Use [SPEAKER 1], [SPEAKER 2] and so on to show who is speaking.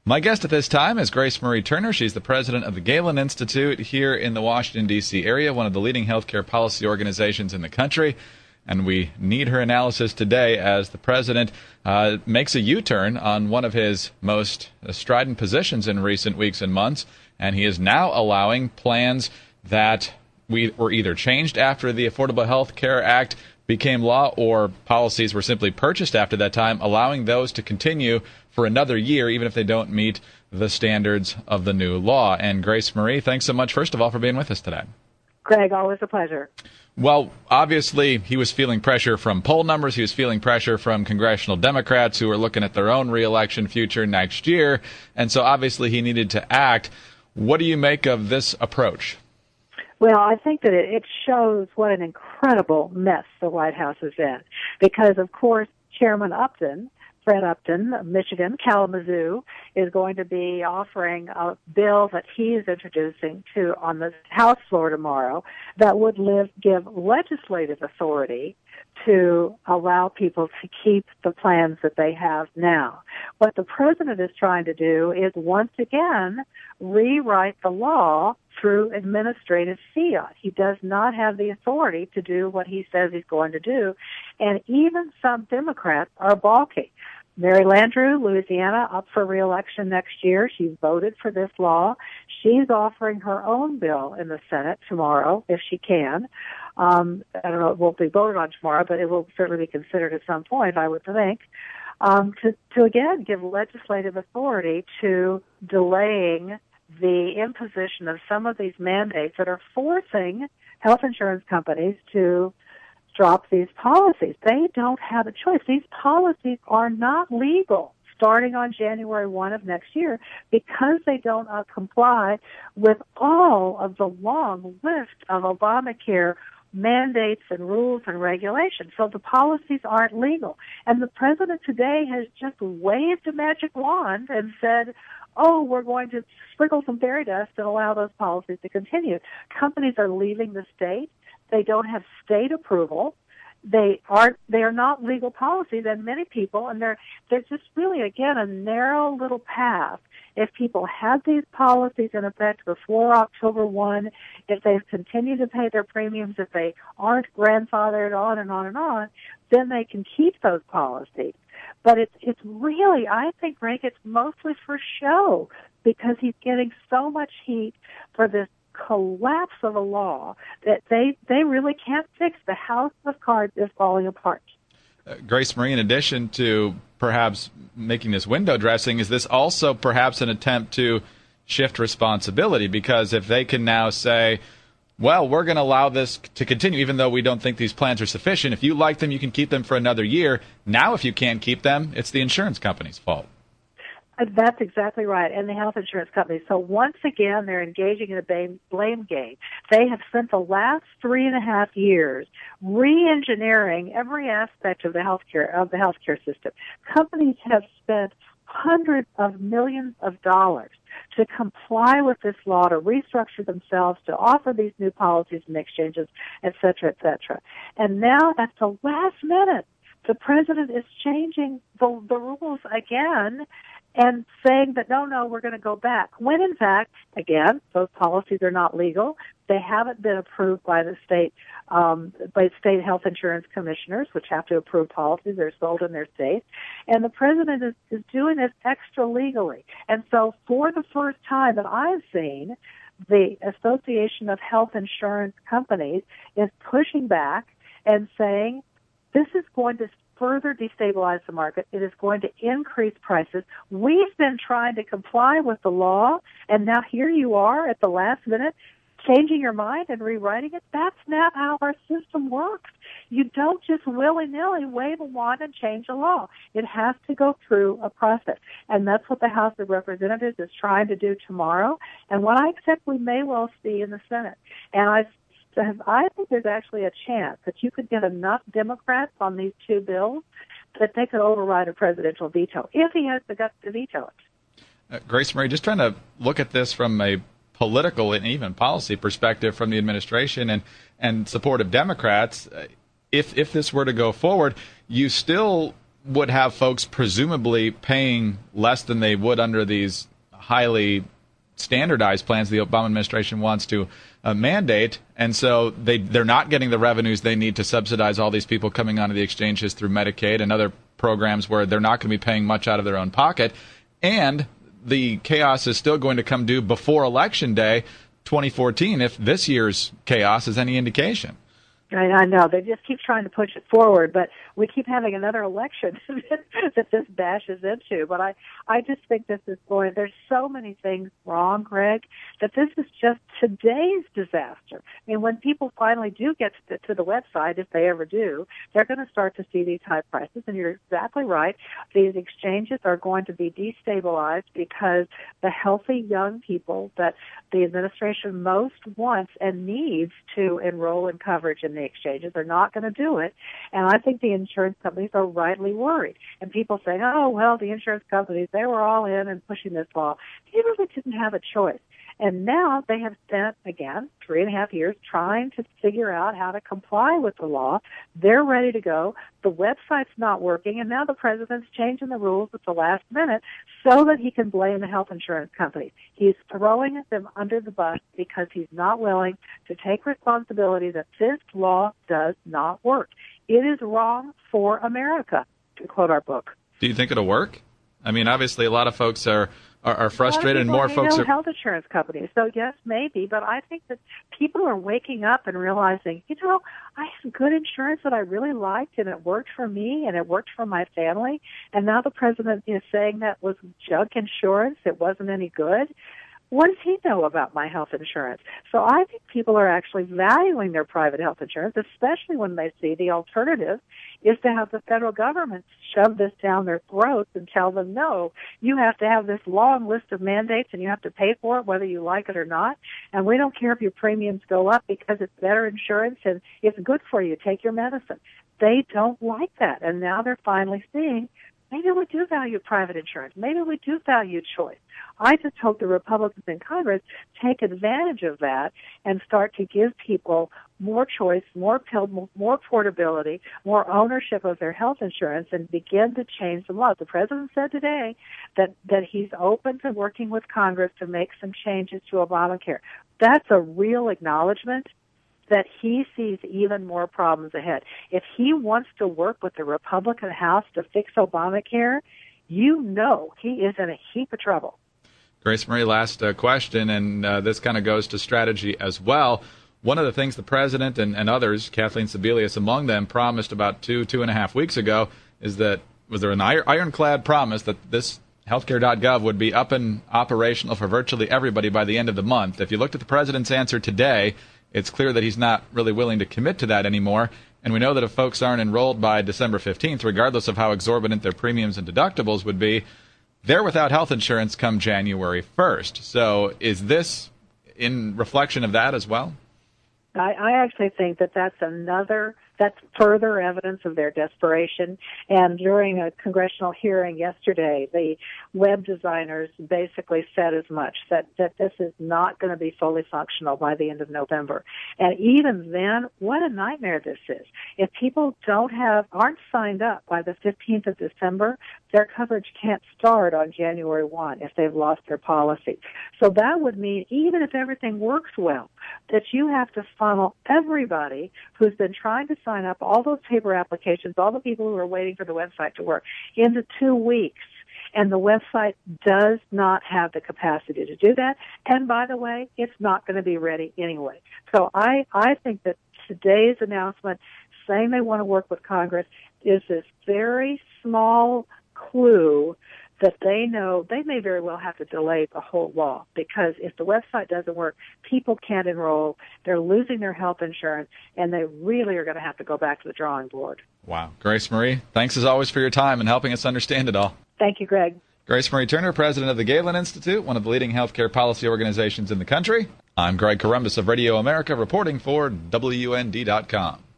[SPEAKER 1] My guest at this time is Grace Marie Turner. She's the president of the Galen Institute here in the Washington, D.C. area, one of the leading healthcare policy organizations in the country. And we need her analysis today as the president makes a U-turn on one of his most strident positions in recent weeks and months. And he is now allowing plans that were either changed after the Affordable Health Care Act became law, or policies were simply purchased after that time, allowing those to continue for another year, even if they don't meet the standards of the new law. And Grace Marie, thanks so much, first of all, for being with us today.
[SPEAKER 2] Greg, always a pleasure.
[SPEAKER 1] Well, obviously, he was feeling pressure from poll numbers. He was feeling pressure from congressional Democrats who are looking at their own reelection future next year. And so obviously he needed to act. What do you make of this approach?
[SPEAKER 2] Well, I think that it shows what an incredible mess the White House is in. Because, of course, Chairman Upton, Fred Upton of Michigan, Kalamazoo, is going to be offering a bill that he is introducing on the House floor tomorrow that would give legislative authority to allow people to keep the plans that they have now. What the president is trying to do is once again rewrite the law through administrative fiat. He does not have the authority to do what he says he's going to do, and even some Democrats are balking. Mary Landrieu, Louisiana, up for re-election next year. She's voted for this law. She's offering her own bill in the Senate tomorrow, if she can. I don't know, it won't be voted on tomorrow, but it will certainly be considered at some point, I would think, to again give legislative authority to delaying the imposition of some of these mandates that are forcing health insurance companies to drop these policies. They don't have a choice. These policies are not legal starting on January 1 of next year because they don't comply with all of the long list of Obamacare mandates and rules and regulations. So the policies aren't legal. And the president today has just waved a magic wand and said, oh, we're going to sprinkle some fairy dust and allow those policies to continue. Companies are leaving the state. They don't have state approval. They are not legal policies, and many people, and they're just really, again, a narrow little path. If people had these policies in effect before October 1, if they've continued to pay their premiums, if they aren't grandfathered on and on and on, then they can keep those policies. But it's really, I think, Greg, it's mostly for show because he's getting so much heat for this collapse of a law that they really can't fix. The house of cards is falling apart.
[SPEAKER 1] Grace Marie, in addition to perhaps making this window dressing, is this also perhaps an attempt to shift responsibility? Because if they can now say, well, we're going to allow this to continue even though we don't think these plans are sufficient. If you like them, you can keep them for another year. Now, if you can't keep them, it's the insurance company's fault.
[SPEAKER 2] That's exactly right, and the health insurance companies. So once again, they're engaging in a blame game. They have spent the last 3.5 years re-engineering every aspect of the healthcare system. Companies have spent hundreds of millions of dollars to comply with this law, to restructure themselves, to offer these new policies and exchanges, et cetera, et cetera. And now, at the last minute, the president is changing the rules again and saying that, no, we're going to go back. When, in fact, again, those policies are not legal. They haven't been approved by the by state health insurance commissioners, which have to approve policies. They're sold in their state. And the president is doing this extra legally. And so for the first time that I've seen, the Association of Health Insurance Companies is pushing back and saying, this is going to further destabilize the market. It is going to increase prices. We've been trying to comply with the law, and now here you are at the last minute changing your mind and rewriting it. That's not how our system works. You don't just willy-nilly wave a wand and change a law. It has to go through a process, and that's what the House of Representatives is trying to do tomorrow, and what I expect we may well see in the Senate. And I think there's actually a chance that you could get enough Democrats on these two bills that they could override a presidential veto, if he has the guts to veto it.
[SPEAKER 1] Grace Marie, just trying to look at this from a political and even policy perspective from the administration and supportive Democrats, if this were to go forward, you still would have folks presumably paying less than they would under these highly standardized plans the Obama administration wants to mandate, and so they're not getting the revenues they need to subsidize all these people coming onto the exchanges through Medicaid and other programs where they're not going to be paying much out of their own pocket, and the chaos is still going to come due before Election Day 2014 if this year's chaos is any indication.
[SPEAKER 2] I know. They just keep trying to push it forward, but we keep having another election that this bashes into. But I just think this is going, there's so many things wrong, Greg, that this is just today's disaster. I mean, when people finally do get to the website, if they ever do, they're going to start to see these high prices. And you're exactly right. These exchanges are going to be destabilized because the healthy young people that the administration most wants and needs to enroll in coverage in the exchanges are not going to do it. And I think the insurance companies are rightly worried. And people say, oh, well, the insurance companies, they were all in and pushing this law. They really didn't have a choice. And now they have spent, again, 3.5 years trying to figure out how to comply with the law. They're ready to go. The website's not working, and now the president's changing the rules at the last minute so that he can blame the health insurance companies. He's throwing them under the bus because he's not willing to take responsibility that this law does not work. It is wrong for America, to quote our book.
[SPEAKER 1] Do you think it'll work? I mean, obviously, a lot of folks are frustrated, and more folks are
[SPEAKER 2] health insurance companies. So yes, maybe, but I think that people are waking up and realizing, I have good insurance that I really liked, and it worked for me, and it worked for my family. And now the president is saying that was junk insurance; it wasn't any good. What does he know about my health insurance? So I think people are actually valuing their private health insurance, especially when they see the alternative is to have the federal government shove this down their throats and tell them, no, you have to have this long list of mandates and you have to pay for it whether you like it or not. And we don't care if your premiums go up because it's better insurance and it's good for you. Take your medicine. They don't like that. And now they're finally seeing maybe we do value private insurance. Maybe we do value choice. I just hope the Republicans in Congress take advantage of that and start to give people more choice, more portability, more ownership of their health insurance, and begin to change the law. The president said today that he's open to working with Congress to make some changes to Obamacare. That's a real acknowledgement that he sees even more problems ahead. If he wants to work with the Republican House to fix Obamacare, he is in a heap of trouble.
[SPEAKER 1] Grace Marie, last question, and this kind of goes to strategy as well. One of the things the president and others, Kathleen Sebelius among them, promised about 2.5 weeks ago is that, was there an ironclad promise that this healthcare.gov would be up and operational for virtually everybody by the end of the month. If you looked at the president's answer today, it's clear that he's not really willing to commit to that anymore. And we know that if folks aren't enrolled by December 15th, regardless of how exorbitant their premiums and deductibles would be, they're without health insurance come January 1st. So is this in reflection of that as well?
[SPEAKER 2] I actually think that's further evidence of their desperation. And during a congressional hearing yesterday, the web designers basically said as much, that this is not going to be fully functional by the end of November. And even then, what a nightmare this is. If people aren't signed up by the 15th of December, their coverage can't start on January 1 if they've lost their policy. So that would mean even if everything works well, that you have to funnel everybody who's been trying to sign up, all those paper applications, all the people who are waiting for the website to work, into 2 weeks. And the website does not have the capacity to do that. And by the way, it's not going to be ready anyway. So I think that today's announcement saying they want to work with Congress is this very small clue that they know they may very well have to delay the whole law, because if the website doesn't work, people can't enroll, they're losing their health insurance, and they really are going to have to go back to the drawing board.
[SPEAKER 1] Wow. Grace Marie, thanks as always for your time and helping us understand it all.
[SPEAKER 2] Thank you, Greg.
[SPEAKER 1] Grace Marie Turner, president of the Galen Institute, one of the leading healthcare policy organizations in the country. I'm Greg Corombos of Radio America, reporting for WUND.com.